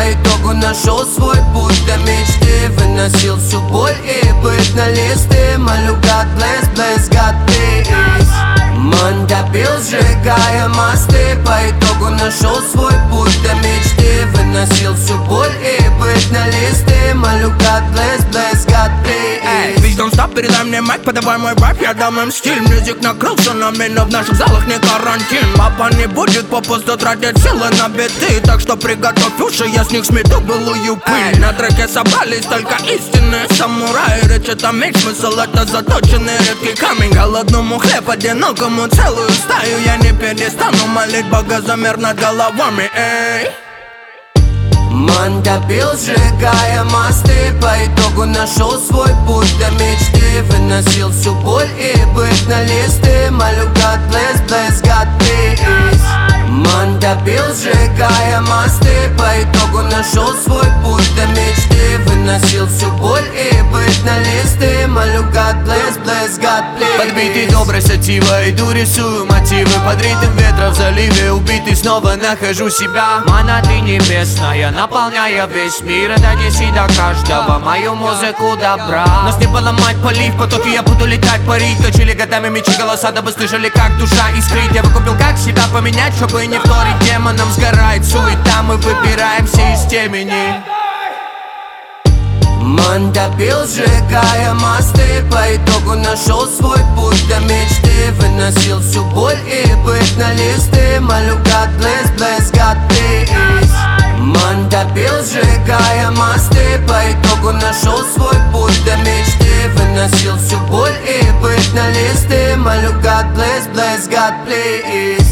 по итогу нашел свой путь до мечты. Выносил всю боль и быт на листы. Молю God bless, bless God please. Ман допил, сжигая мосты. По итогу нашел свой путь до мечты. Выносил всю боль и быт на листы. Молю God bless, bless God please. Bitch, don't stop, передай мне майк, подавай мой вайп, я дам им стиль. Мьюзик накрылся нами, но в наших залах не карантин. Папа не будет попусту тратить силы на биты, так что приготовь уши, я с них смету былую пыль. На треке собрались только истинные самураи. Речь это меч, смысл это заточенный редкий камень. Голодному хлеб, одинокому целую стаю. Я не перестану молить Бога за мир над головами, эй. Ман допил, сжигая мосты. По итогу нашел свой путь до мечты. Выносил всю боль и быт на листы. Молю God bless, bless God please. Ман допил, сжигая мосты. По итогу нашел свой путь до мечты. Выносил всю боль и быт на листы. Молю God bless, bless God please. Подбитый доброй сативой, иду рисую мотивы. Под ритм ветра в заливе, убитый снова нахожу себя. Мана ты небесная, наполняя весь мир. Донеси до каждого мою музыку добра. Нас не поломать, полив потоки, я буду летать, парить. Точили годами мечи голоса, дабы слышали, как душа искрит. Я выкупил, как себя поменять, чтобы не вторить демонам. Сгорает суета, мы выбираемся из темени. Ман допил, сжигая мосты. По итогу нашел свой путь до мечты. Выносил всю боль и быт на листы. Молю God bless, bless God please. Ман допил, сжигая мосты. По итогу нашел свой путь до мечты. Выносил всю боль и быт на листы. Молю God bless, bless God please.